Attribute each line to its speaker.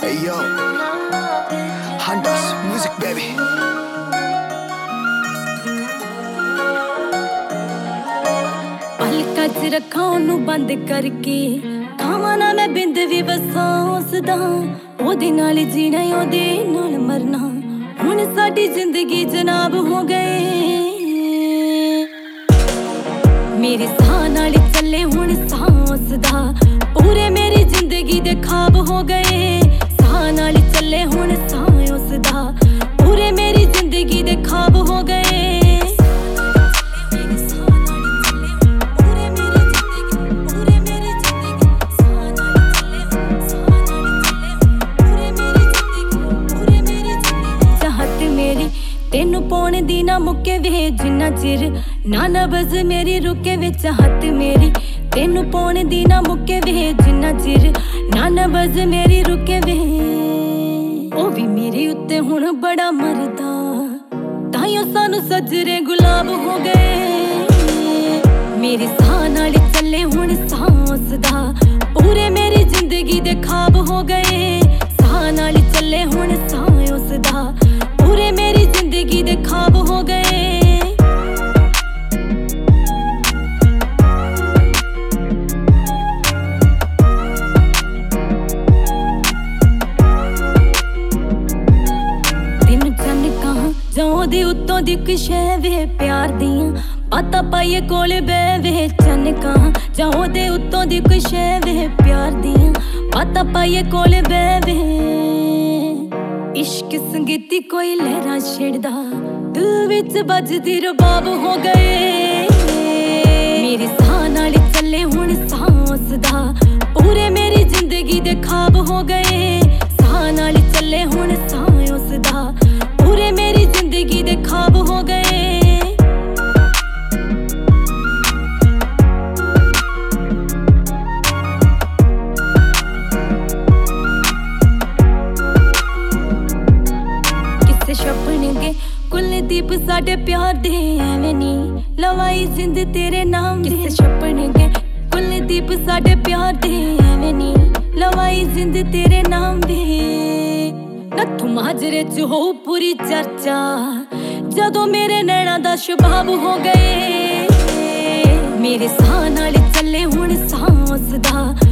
Speaker 1: Hey yo, Honda's music baby.
Speaker 2: पलका च रखा ओनू बंद करके खावा ना मैं बिंद भी बसा उसदा ओदे नाल जीना ओदे नाल मरना हुण साडी जिंदगी जनाब हो गए मेरे साह नाल चले हुण साह उसदा पूरे मेरी जिंदगी दे ख्वाब हो गए साह नाल चले हुण साह उसदा पूरे मेरी जिंदगी दे ख्वाब हो गए तेनू पौन दी ना मुक्के वे जिन्ना चिर ना नबज मेरी रुके विच हथ मेरी तेनू पौन दी ना मुक्के वे जिन्ना चिर ना नबज मेरी रुके वे ओ भी मेरे उत्ते हुण बड़ा मरदा ताइयों सानू सजरे गुलाब हो गए मेरे साह नाल चले हुण साह उसदा पूरे मेरी जिंदगी दे ख्वाब हो गए साह नाल चले हुण साह उसदा पूरे मेरी जिंदगी दे ख्वाब हो गए तेनू चन्न कहां जां दे उत्तों दी कुछ वे प्यार दियां बातां पाइए कोल बह वे चन्न कहां जां दे उत्तों दी कुछ वे प्यार दियां बातां पाइए कोल बह वे इश्क संगीती कोई लहरा छेड़दा दिल विच बजदी रबाब हो गए मेरे साह नाल चले हुण साह उसदा पूरे मेरी जिंदगी दे ख्वाब हो गए साह नाल चले हुण साह उसदा पूरे मेरी जिंदगी दे ख्वाब हो गए छपणगे कुलदीप साडे प्यार दे एवें नी लवाई जिंद तेरे नाम दे छपणगे कुलदीप साडे प्यार दे एवें नी लवाई जिंद तेरे नाम दे नत्थू माजरे च हो पूरी चर्चा जदों मेरे नैना दा शबाब हो गए मेरे साह नाल चले हुण साह उसदा